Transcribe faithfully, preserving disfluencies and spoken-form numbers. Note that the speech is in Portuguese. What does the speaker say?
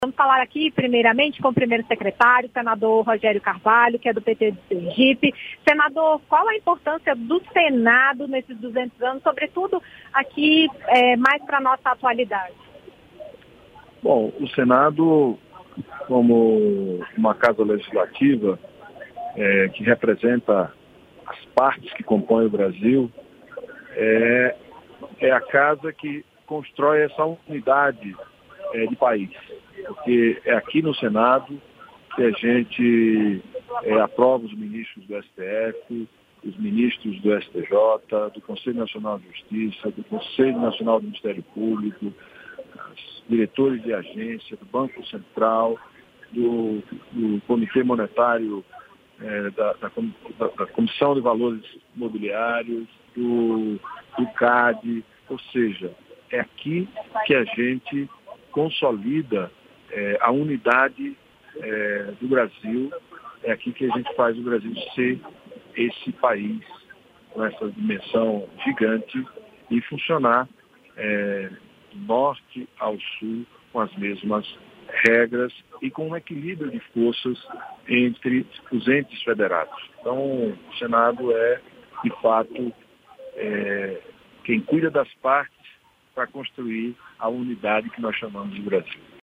Vamos falar aqui, primeiramente, com o primeiro secretário, senador Rogério Carvalho, que é do P T de Sergipe. Senador, qual a importância do Senado nesses duzentos anos, sobretudo aqui, é, mais para a nossa atualidade? Bom, o Senado, como uma casa legislativa é, que representa as partes que compõem o Brasil, é, é a casa que constrói essa unidade é, de país. Porque é aqui no Senado que a gente é, aprova os ministros do S T F, os ministros do S T J, do Conselho Nacional de Justiça, do Conselho Nacional do Ministério Público, os diretores de agência, do Banco Central, do, do Comitê Monetário, é, da, da, da Comissão de Valores Imobiliários, do, do C A D, ou seja, é aqui que a gente consolida É, a unidade é, do Brasil, é aqui que a gente faz o Brasil ser esse país com essa dimensão gigante e funcionar é, do norte ao sul com as mesmas regras e com um equilíbrio de forças entre os entes federados. Então, o Senado é, de fato, é, quem cuida das partes para construir a unidade que nós chamamos de Brasil.